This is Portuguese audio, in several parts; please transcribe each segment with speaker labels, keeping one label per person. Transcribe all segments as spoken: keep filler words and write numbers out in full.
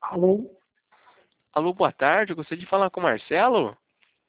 Speaker 1: Alô?
Speaker 2: Alô, boa tarde. Eu gostaria de falar com o Marcelo.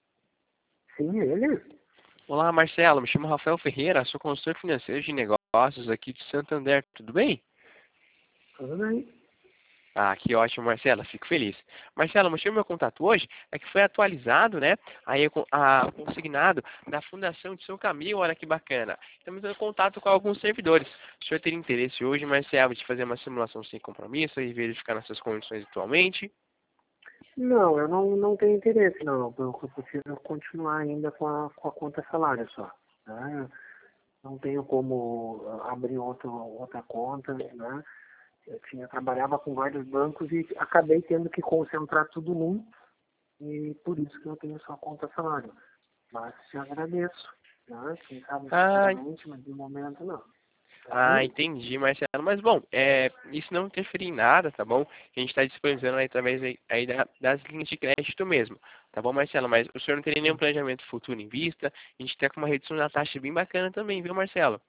Speaker 1: Sim, ele?
Speaker 2: Olá, Marcelo. Me chamo Rafael Ferreira. Sou consultor financeiro de negócios aqui de Santander. Tudo bem?
Speaker 1: Tudo bem?
Speaker 2: Ah, que ótimo, Marcelo. Fico feliz. Marcelo, o motivo do meu contato hoje é que foi atualizado, né? Aí a, a consignado da Fundação de São Camilo. Olha que bacana. Estamos em contato com alguns servidores. O senhor teria interesse hoje, Marcelo, de fazer uma simulação sem compromisso e verificar nossas condições atualmente?
Speaker 1: Não, eu não, não tenho interesse, não. Eu prefiro continuar ainda com a, com a conta salário só. Né? Não tenho como abrir outro, outra conta, né? Eu tinha, trabalhava com vários bancos e acabei tendo que concentrar tudo num, e por isso que eu tenho só conta salário. Mas te agradeço, né? Quem sabe
Speaker 2: Ah,
Speaker 1: futuramente, mas de momento não. Tá
Speaker 2: Ah,
Speaker 1: bem?
Speaker 2: entendi, Marcelo. Mas, bom, é, isso não interfere em nada, tá bom? A gente está disponibilizando aí através aí, aí da- das linhas de crédito mesmo, tá bom, Marcelo? Mas o senhor não teria nenhum planejamento futuro em vista? A gente está com uma redução da taxa bem bacana também, viu, Marcelo?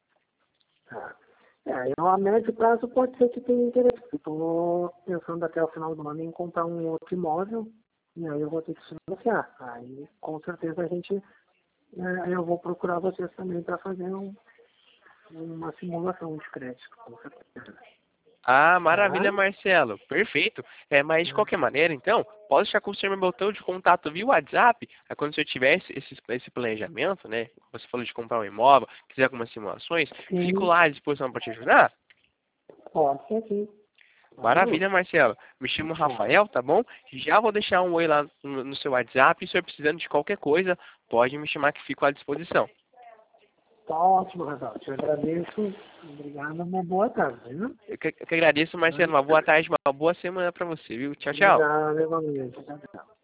Speaker 1: Tá. É, eu a médio prazo pode ser que tenha interesse. Estou pensando até o final do ano em comprar um outro imóvel e aí eu vou ter que se negociar. Aí com certeza a gente, é, eu vou procurar vocês também para fazer um, uma simulação de crédito, com certeza.
Speaker 2: Ah,
Speaker 1: Tá?
Speaker 2: maravilha, Marcelo. Perfeito. É, mas de qualquer maneira, então, posso deixar com o senhor meu botão de contato via WhatsApp. Aí quando o senhor tiver esse, esse, esse planejamento, né? Você falou de comprar um imóvel, quiser algumas simulações, fico
Speaker 1: Sim,
Speaker 2: lá à disposição para te ajudar.
Speaker 1: pode ser sim. Claro.
Speaker 2: Maravilha, Marcelo. Me chamo
Speaker 1: Tá,
Speaker 2: Rafael, tá bom? Já vou deixar um oi lá no, no seu WhatsApp. Se você precisando de qualquer coisa, pode me chamar que fico à disposição.
Speaker 1: tá ótimo, Rafael. Te agradeço. Obrigado, uma boa tarde. Viu?
Speaker 2: Eu que, eu que agradeço, Marcelo. Uma boa tarde, uma boa semana para você, viu? Tchau, tchau.
Speaker 1: Obrigado, igualmente. Tchau, tchau.